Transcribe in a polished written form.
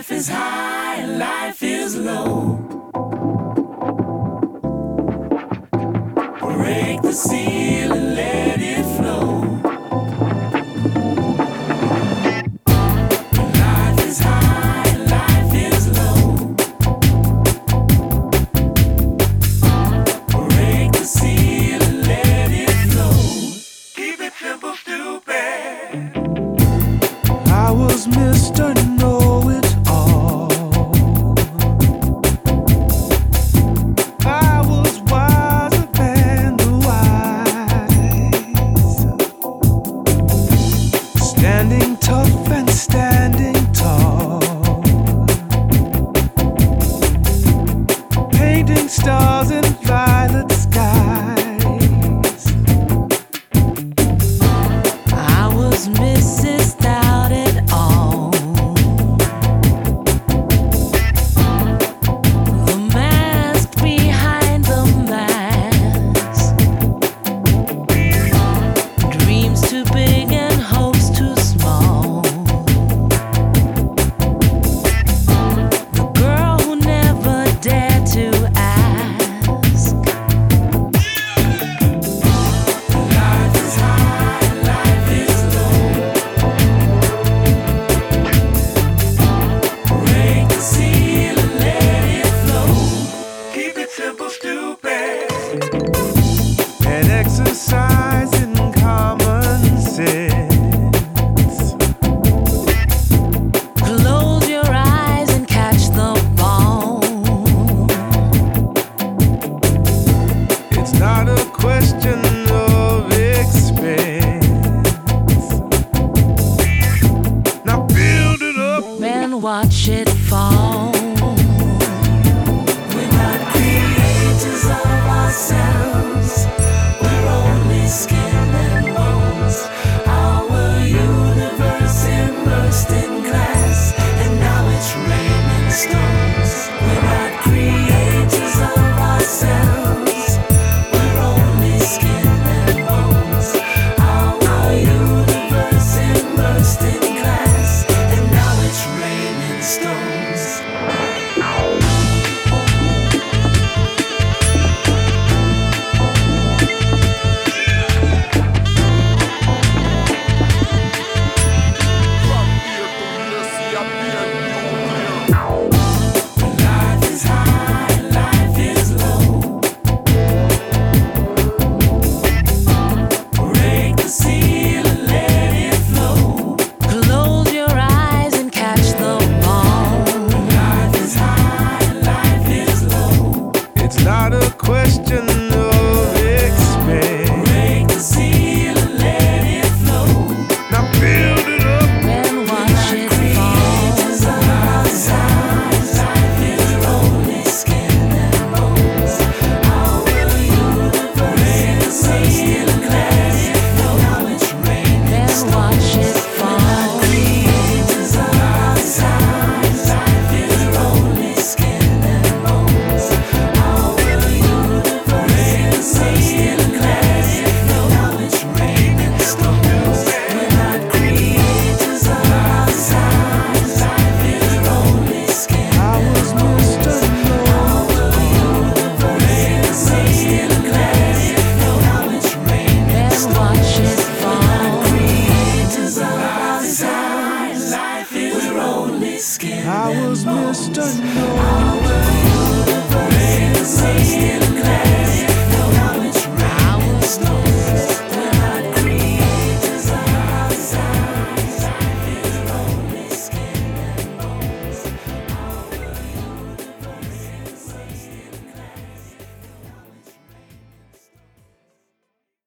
Life is high and life is low. Break the seal and let it flow. Life is high and life is low. Break the seal and let it flow. Keep it simple, stupid. I was Mr. Know-It-All. I was wiser than the wise, standing tough and standing tall, painting stars in violet skies. I was Mrs. Doubt-It-All, the mask behind the mask, dreams too big and hopes too small, the girl who never dared to ask. Life is high and life is low. Break the seal and let it flow. Keep it simple, stupid. And exercise in common sense. Close your eyes and catch the ball. It's not a question of expense. Now build it up. And watch it fall. We're not creators of ourselves. We're only skin and bones. Our universe immersed in glass, and now it's raining stones. We're not creators of ourselves. We're only skin and bones. Our universe immersed in glass, and now it's raining stones. Life is high and life is low. Break the seal and let it flow. Close your eyes and catch the ball. Life is high and life is low. It's not a question of expense. Break the seal and let it flow. Now build it up. And watch it fall. Creators of ourselves. Life is only skin and bones. Our universe immersed in glass, and now it's raining And stones. watch it fall. Creators of ourselves. Life is only skin and bones. Our universe immersed in glass, and now it's raining stones. We're not creators of ourselves. Life is only skin I was Mr. Know-It-All. immersed in glass, and now it's raining And watch it fall. creators of ourselves. Life is only skin I was Mr. and Know-It-All.